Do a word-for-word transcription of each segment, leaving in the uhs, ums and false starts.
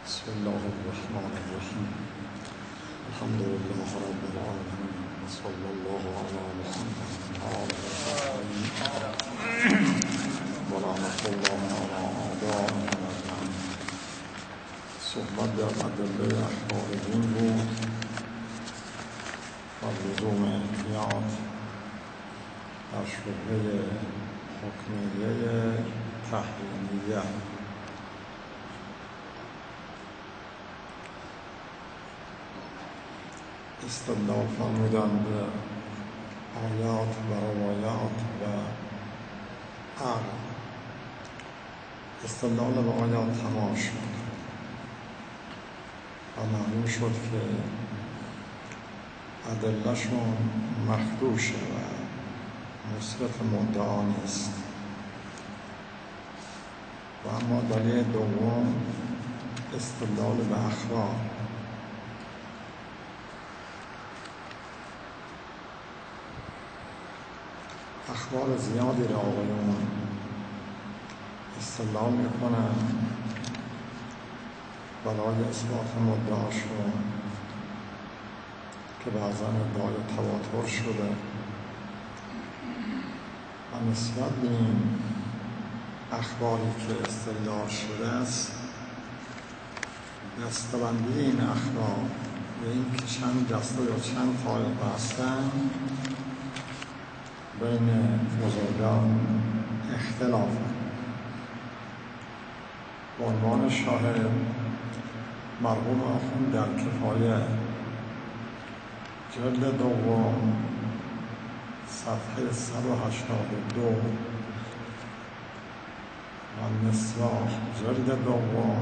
بسم الله الرحمن الرحیم. الحمد لله رب العالمین و صلی الله علی محمد و آله الطاهرین و رحمة الله علی آبائنا اجمعین. صحبت در ادله اخبار دین بود و لزوم احتیاط در شبهه حکمیه تحریمیه. استدلال فرمودن به آیات و روایات و عقل. استدلال به آیات تمام شد و معلوم شد که ادله‌شون مخدوشه و مثبت مدعا نیست. و اما دلیل دوم استدلال به اخبار. اخبار زیادی را آقایون استدلال میکنن برای اثبات مدعاشون که بعضا ادعای تواتر شده و نسبت به این اخباری که استدلال شده است دسته‌بندی این اخبار و این که چند دسته یا چند طایفه هستند بین بزرگان اختلاف. به عنوان شاهد مرحوم آخوند در کفایه جلد دوم صفحه صد و هشتاد و دو و مصباح جلد دوم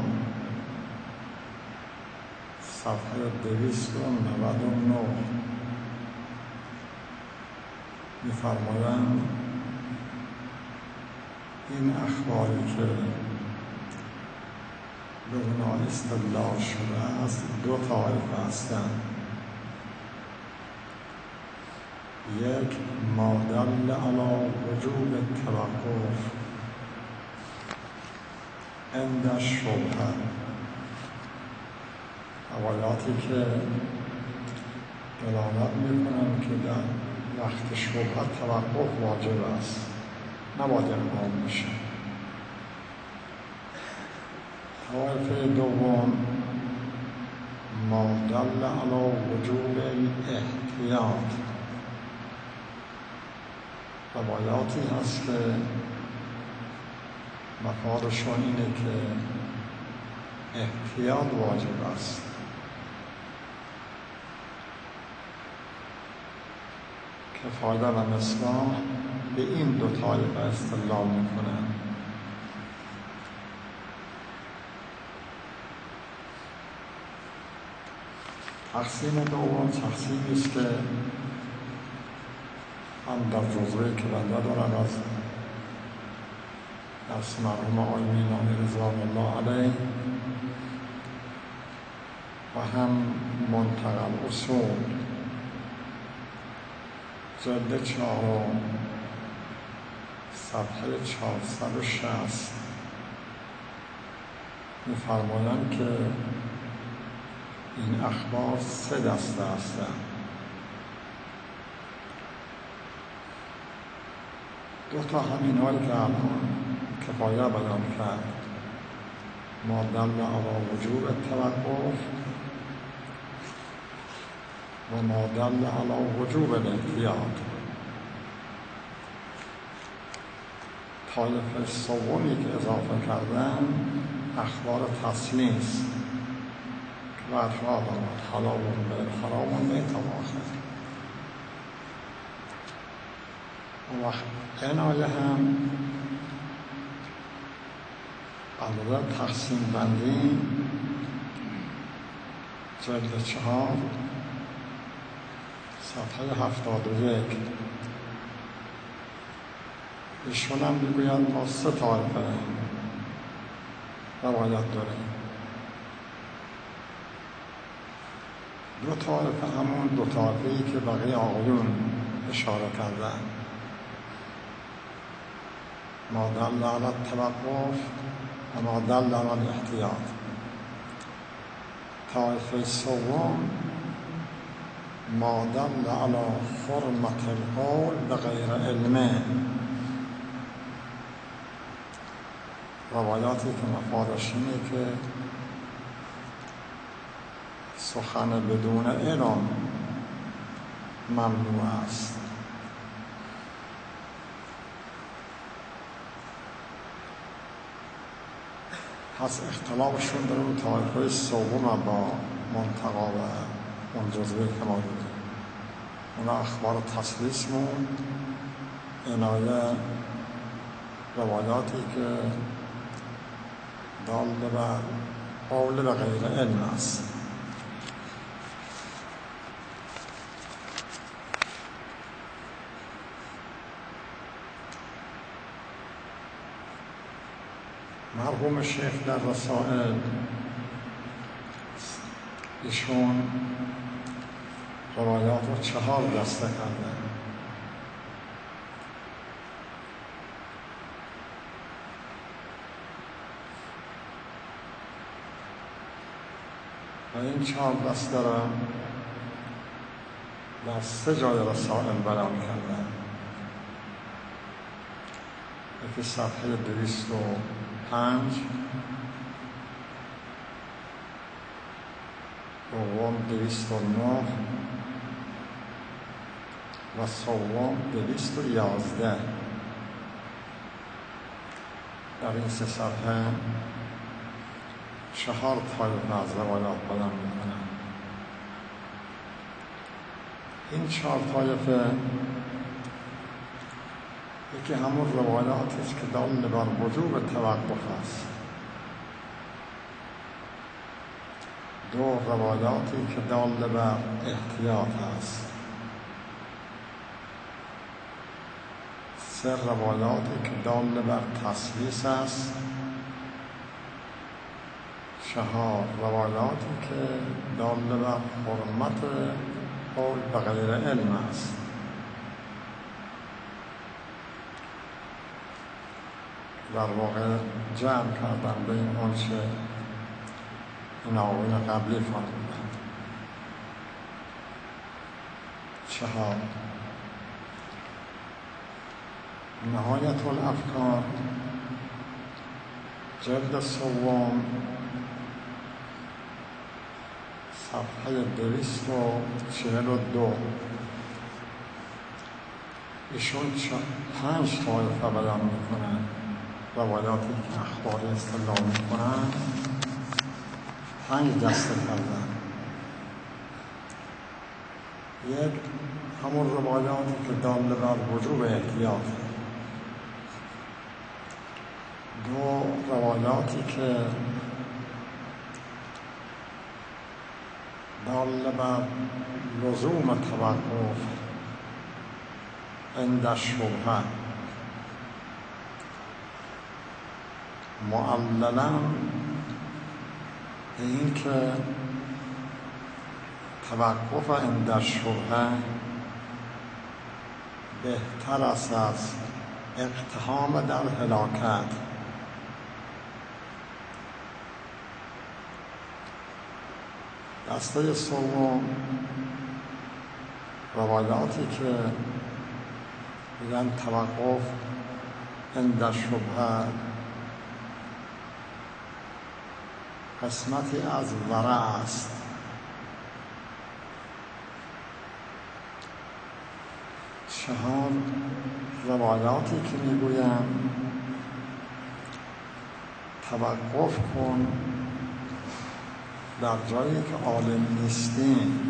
صفحه دویست و نود و نه می‌فرمایند این اخباری که به اونا استدلال شده است دو طایفه هستند. یک ما دل علی وجوب التوقف عند الشبهه، روایاتی که دلالت می‌کنند که در وقت شبهه توقف واجب است، نباید اقام بشه. طایفه دوم ما دل علی وجوب الاحتیاط، روایاتی هست که مفادشون اینه که احتیاط واجب است. کفایه و مصباح به این دو طایفه استدلال میکنند. تقسیم دوم تقسیمی است که هم در جزوه که بنده دارن از درس مرحوم آقای مینانی رضوان الله علیه و هم منتقل اصول جلد چهارم صفحه چهارصد و شصت می‌فرمایند که این اخبار سه دسته هستند. دو تا همین هایی که الان کفایه بیان کرد، ما دل علی وجوب التوقف و ما دل علی وجوب الاحتیاط. طایفه سومی که اضافه کردن اخبار تسلیم است که بعدها دارد حلال به حرام میتواخد. و این آیه هم البته تقسیم بندی جلد چهار صفحه هفتاد و یک ایشون هم میگوید ما سه طایفه روایت داریم. دو طایفه همون دو طایفه‌ای که بقیه آقایون اشاره کردن، ما دل علی التوقف و ما دل علی الاحتیاط. طایفه سوم ما دل علی حرمت القول بغیر علمه، روایاتی که مفادش اینه که سخن بدون علم ممنوع است. پس اختلافشون در اون طایفه سوم با منطقا و اون جزوه که ما دیدیم، اون اخبار تسلیس موند، اینایه روایاتی که دال بر قول به غیر علم است. مرحوم شیخ در رسائل ایشون روایات رو چهار دسته کرده. و این چهار دسته را در سه جای رسائل بیان کرده. یکی صفحه دویست و پنج، دوم دویست و نه و سوم دویست و یازده. در این سه صفحه چهار طایفه از روایات بیان می‌کنند. این چهار طایفه یکی همون روایاتی است که دال بر وجوب توقف است، دو روایاتی که دال بر احتیاط است، سه روایاتی که دال بر تسلیس است، چهار روایاتی که دال بر حرمت قول بغیر علم است. در واقع جمع کردن بین آنچه این آقایون قبلی فرمودند. چهار، نهایت الافکار جلد سوم صفحه دویست و چهل و دو. ایشون پنج طایفه بیان میکنند، روایاتی که اخباری استدلال میکنند پنج دسته کردن. یک، همون روایاتی که دال بر وجوب احتیاط، دو روایاتی که دال بر لزوم توقف عند الشبهه، معللا این که توقف عند الشبهه بهتر است از اقتحام در هلاکت. دسته سوم روایاتی که میگن توقف عند الشبهه قسمتی از ورع است، چهار روایاتی که میگویم توقف کن در جایی که عالم نیستیم،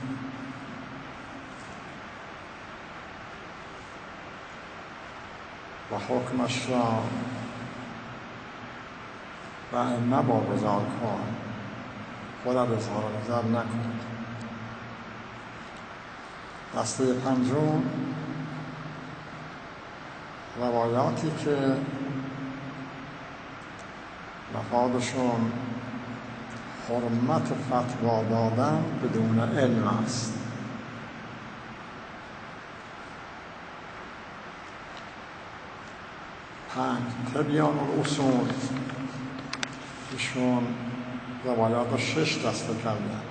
و حکمش را و ائمه واگذار کن، خودت اظهار نظر نکن. دسته پنجم روایاتی که مفادشون حرمت فتوا دادن بدون علم است. پنج، تبیان الاصول، ایشون روایات رو شش دسته کردن.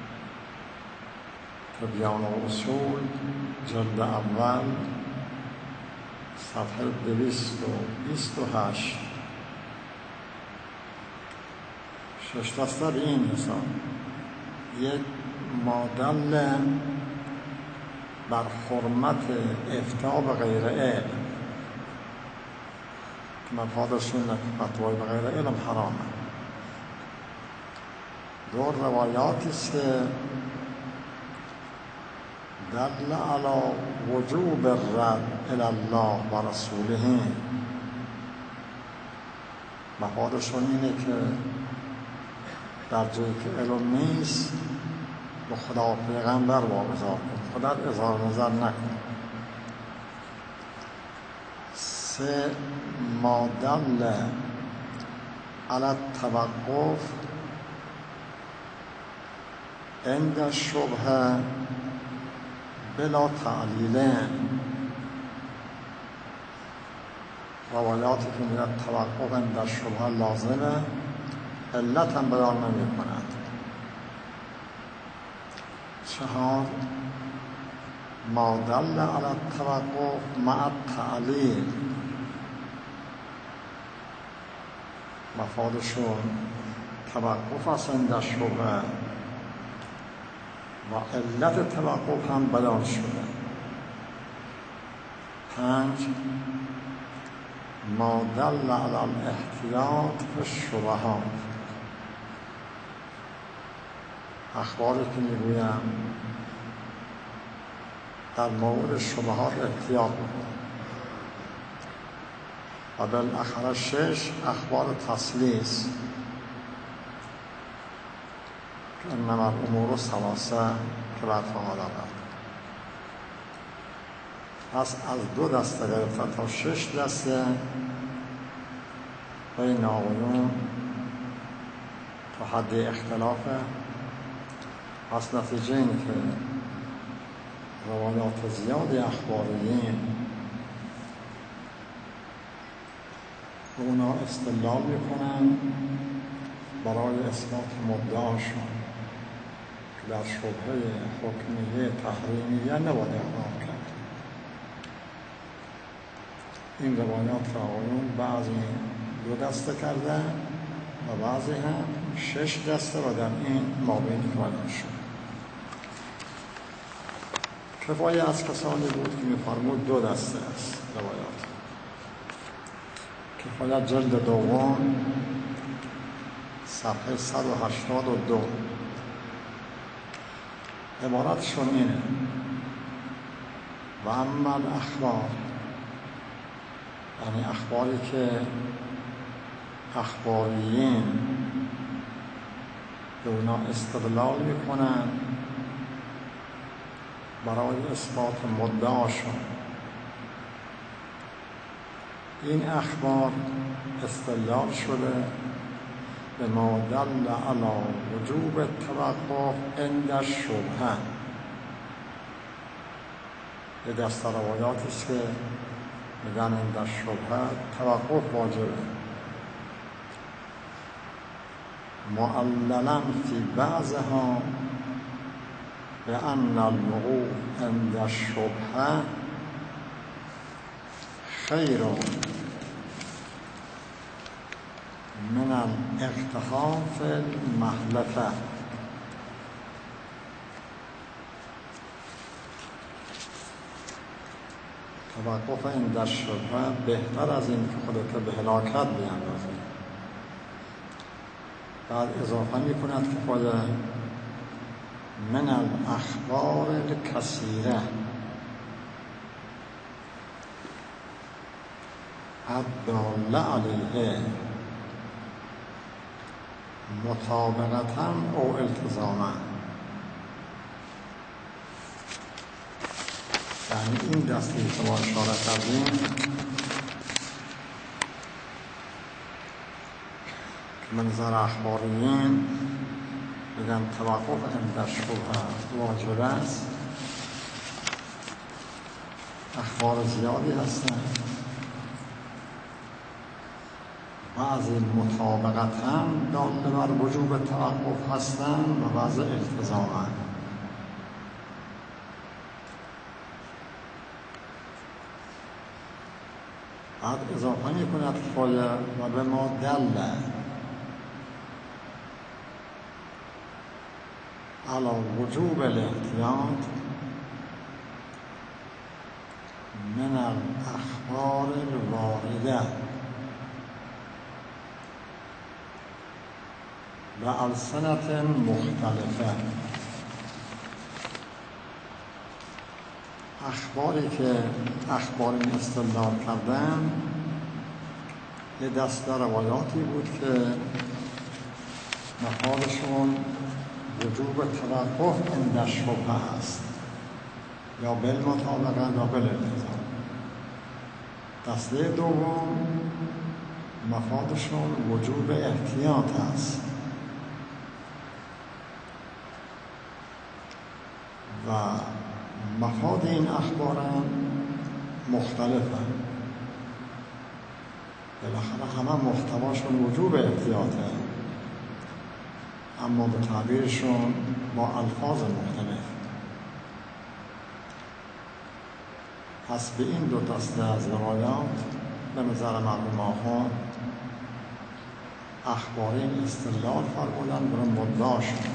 تبیان اصول جلد اول صفحه دویست و بیست و هشت. شش دسته به این حساب: یک، مادل بر حرمت افتاء به غیر علم که مفادشون که فتوای به غیر علم حرامه. دو، روایاتی است که دل علی وجوب الرد الی الله و رسوله، مفادشون اینه که در جایی که علم نیست به خدا و پیغمبر واگذار کن، خدا اظهار نظر نکن. سه، ما دل علی التوقف عند الشبهه بلا تعلیل، روایاتی که میگه توقف عند الشبهه لازمه، علت هم بیان نمی کند. چهار، ما دل علی التوقف مع التعلیل، مفادشون توقف است عند الشبهه و علت توقف هم بیان شده. پنج، ما دل علی الاحتیاط فی الشبهات، اخباری که میگویم در مورد شبهات احتیاط بکن. و بالاخره شش، اخبار تسلیس که انما الامور ثلاثه که برفها دارد. پس از دو دسته گرفته تا شش دسته بین آقایون تا حد اختلافه. پس نتیجه این که روایات زیادی اخباریین به اونا استدلال میکنن برای اثبات مدعاشون که در شبهه حکمیه تحریمیه نباید اقدام کرد. این روایات را آقایون بعضی دو دسته کردن و بعضی هم شش دسته و در این مابین بیان شد. کفایه از کسانی بود که می‌فرمود دو دسته است روایات. کفایه جلد دوم صفحه صد و هشتاد و دو. عبارتشون اینه: و اما الاخبار، یعنی اخباری که اخباریین به اونا استدلال میکنن برای اثبات مدعاشون. این اخبار استدلال شده به ما دل علی وجوب التوقف عند الشبهه. یه دسته روایاتی است که میگن عند الشبهه توقف واجبه. معللا فی بعضها بأن الوقوف عند الشبهه خیر من الاقتحام فی المهلکه. توقف عند الشبهه بهتر از این که خودت به هلاکت بیاندازی. بعد اضافه میکند که خود من الاخبار الکثیره الداله علیه مطابقتا او التزاما. یعنی این دستی که ما اشاره کردیم که منظر اخباریین میگن توقف عند الشبهه واجب است. اخبار زیادی هستن بعضی مطابقتاً داده بر وجوب توقف هستند و بعضی التزاماً. بعد اضافه می‌کند فایه و به ما دل علی وجوب الاحتیاط من الاخبار الوارده بألسنة مختلفه. اخباری که اخبار این استدلال کردن یه دسته روایاتی بود که مفادشون وجوب توقف عند شبهه است، یا بالمطابقه یا بالالتزام. دسته دوم مفادشون وجوب احتیاط است و مفاد این اخبار هم مختلفه. بالاخره همه محتواشون وجوب احتیاطه، اما به تعبیرشون با الفاظ مختلف. پس به این دو دسته از روایات به نظر مرحوم آخوند اخبارین استدلال فرمودن بر مدعاشون،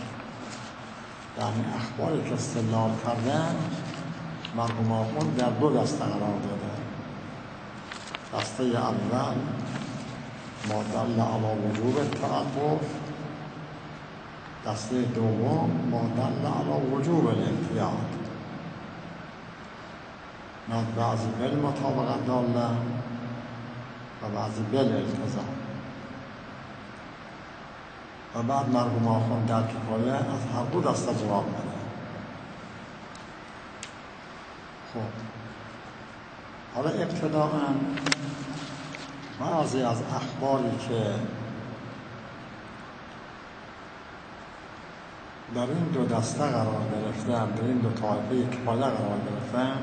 یعنی اخباری که استدلال کردن مرحوم آخوند در دو دسته قرار داده. دسته اول ما دل علی وجوب التوقف، دسته دوم ما دل علی وجوب الاحتیاط. نه بعضی بالمطابقت دالن و بعضی بالالتزام. و بعد مرحوم آخوند در کفایه از هر دو دسته جواب میده. خب حالا ابتداءً بعضی از اخباری که در این دو دسته قرار گرفتن، در این دو طایفه کفایه قرار گرفتن،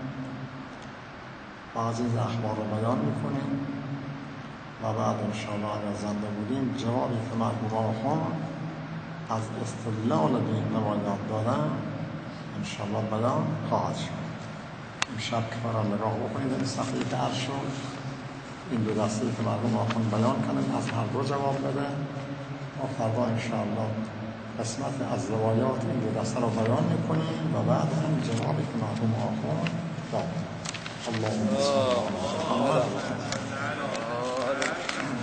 بعضی از اخبار رو بیان میکنیم و بعد انشاءالله اگر زنده بودیم جوابی که مرحوم آخوند از استدلال به این روایات دادن انشاءالله بیان خواهد شد. امشب که برای نگاه بکنید این صفحه که عرض شد، این دو دسته که مرحوم آخوند بیان کنیم از هر دو جواب بده و فردا انشاءالله قسمت از روایات این دو دسته رو بیان میکنیم و بعد هم جوابی که مرحوم آخوند داد. اللهم صل علی محمد.